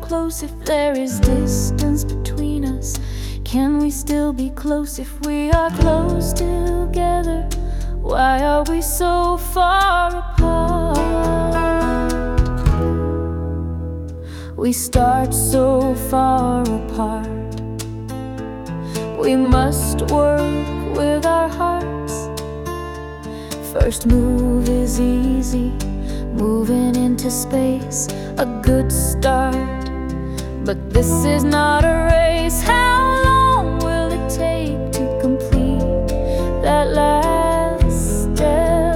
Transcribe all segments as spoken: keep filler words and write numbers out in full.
close if there is distance between us? Can we still be close if we are close together? Why are we so far apart? We start so far apart. We must work with our hearts. First move is easy, moving into space, a good start. But this is not a race. How long will it take to complete that last step?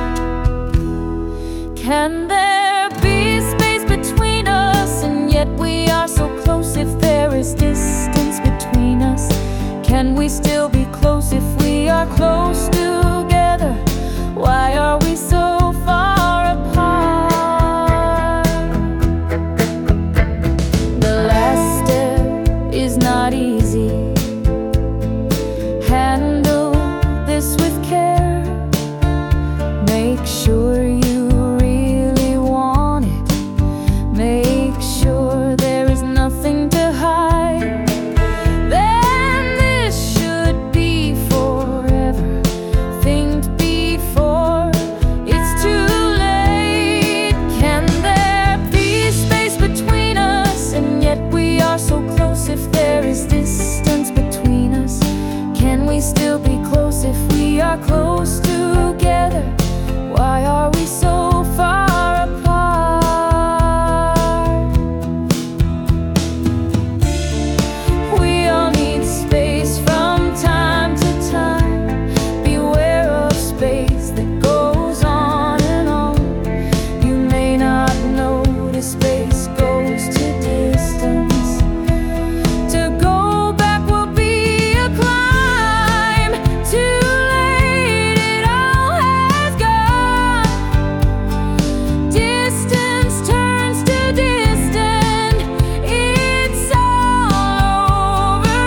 Can there be space between us, and yet we are so close if there is distance between us? Can we still be close if we are close together? Why are we so far apart? The last step is not easy. Handle this with care. Make sure you really want it. Make sure there is nothing to hide. Then this should be forever. Think before it's too late. Can there be space between us, and yet we are so close if there is distance between us? Can we still be close if we are close together? Why are we so far apart? We all need space from time to time. Beware of space that goes on and on. You may not notice space goes to distance. To go back will be a climb. Too late, it all has gone. Distance turns to distant. It's all over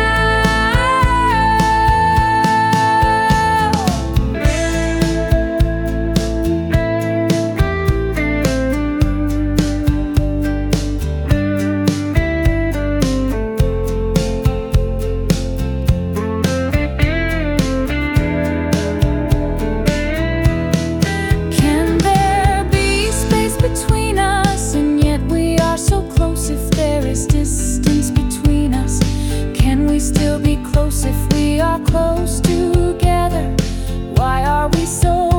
Can there be space between us, and yet we are so close if there is distance between us? Can we still be close if we are close together? Why are we so